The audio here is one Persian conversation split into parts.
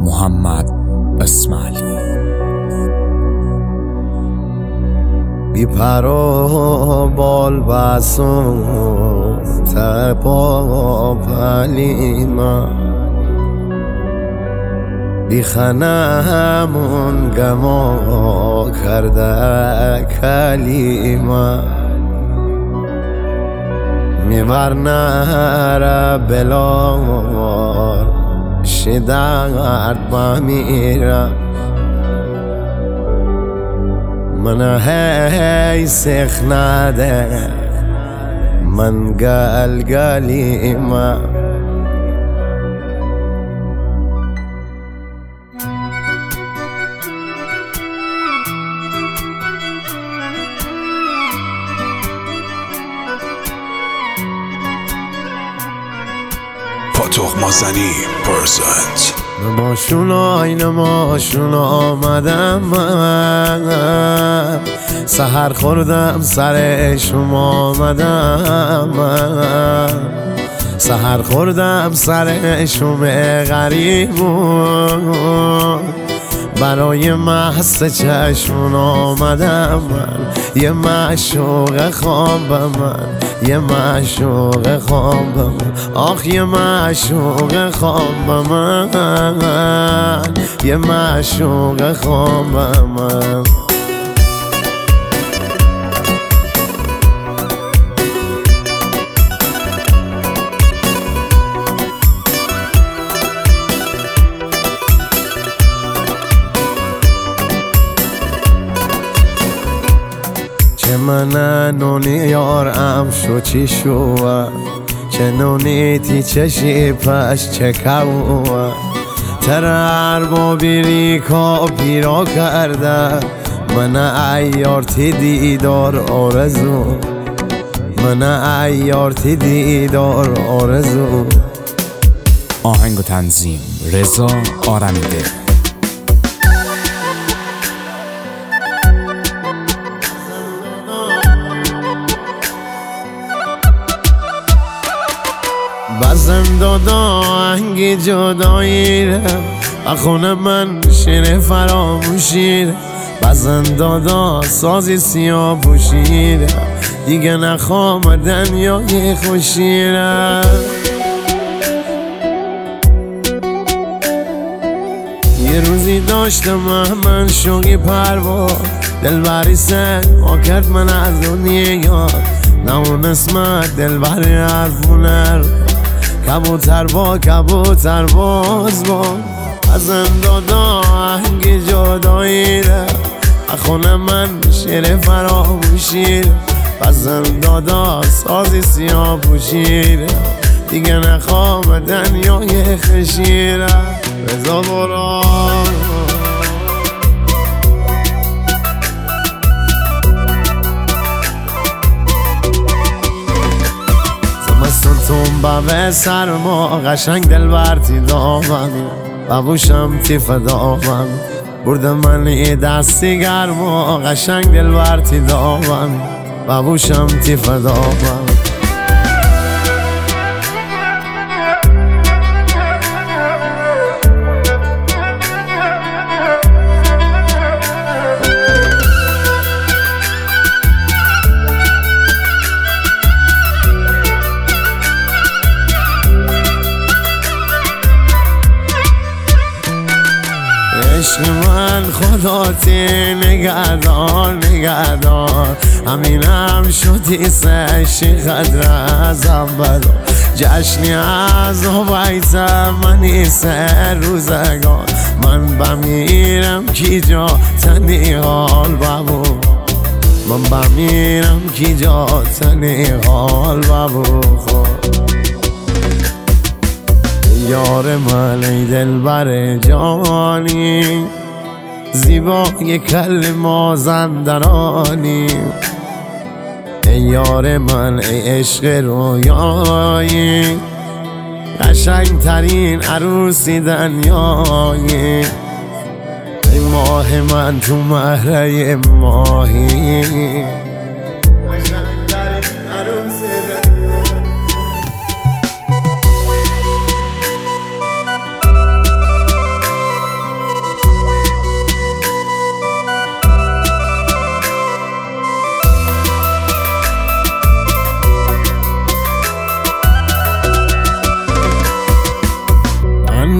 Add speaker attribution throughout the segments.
Speaker 1: محمد اسماعیلی.
Speaker 2: بی پر و بال بسون تپا پلیما بی خنمون گما کرده کلیما میورنه بلار شدرد بمیرم من هی سخ نده من گلیما
Speaker 3: پاتوق مازنی پرزنت.
Speaker 2: نماشون آمدم من سحر خوردم سر شما آمدم من سحر خوردم سر شما غریبون برای محض چشمون آمدم من یه معشوق خواب من یه معشوق خواب من آخ یه معشوق خواب من یه معشوق خواب من چه من نونی یارم شو چی شوه چه نونی تی چشی پش چه کوه ترر با بیری کا پیرا کرده من ایار تی دیدار آرزو من ایار تی دیدار آرزو.
Speaker 1: آهنگ و تنظیم رضا آرمیده.
Speaker 2: بزن دادا آهنگ جدایی ره و خونه من شیر فراموشی ره بزن دادا سازی سیاه پوشی ره دیگه نخوام دنیای خوشی ره یه روزی داشتم من شوقی پرواز دلبری سر ما کرد من از دنیا نمونست من دلبری حرفونه کبوتر باز با بزن دادا آهنگ جدایی ره خونه من شیر فراموشی ره بزن دادا سازی سیاه پوشی ره دیگه نخوام دنیای خشی ره رضا برو تون به سرما قشنگ دل برتی دامن ببوشم تی فدامن برد من ای دستی گرما قشنگ دل برتی دامن ببوشم تی فدامن. عشق من خداتی نگهدار همینم شدی سشی قدر از اول جشنی از ویسم منی سر روزگار من بمیرم کی جا تنی حال بابو من بمیرم کی جا تنی حال بابو یار من ای دلبر جانی زیبای کلمه زندرانی ای یار من ای عشق رویایی قشنگ ترین عروسی دنیایی ای ماه من تو مهره ماهی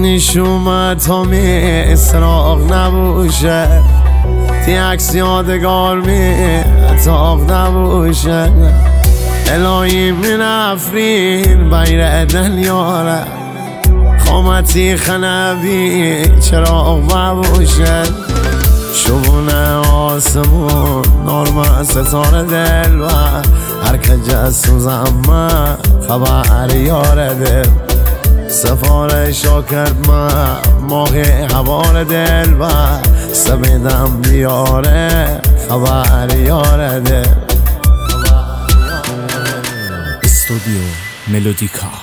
Speaker 2: نیش اومد تا می سراغ نبوشه تی عکس یادگار می تاق نبوشه الهی من افرین بیر دل یاره خامتی خنبی چراغ مبوشه شبونه آسمون نرمه ستاره دل و هر که جسوز اما خبر یاره دل سفارش ها کرد ماهی حوار دل و سمیدم بیاره خبر یاره دل
Speaker 1: استودیو ملودیکا.